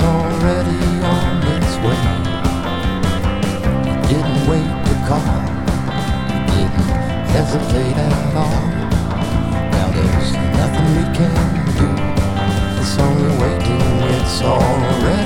already on its way. Didn't wait to call, didn't hesitate at all. Now there's nothing we can do, it's only waiting, it's already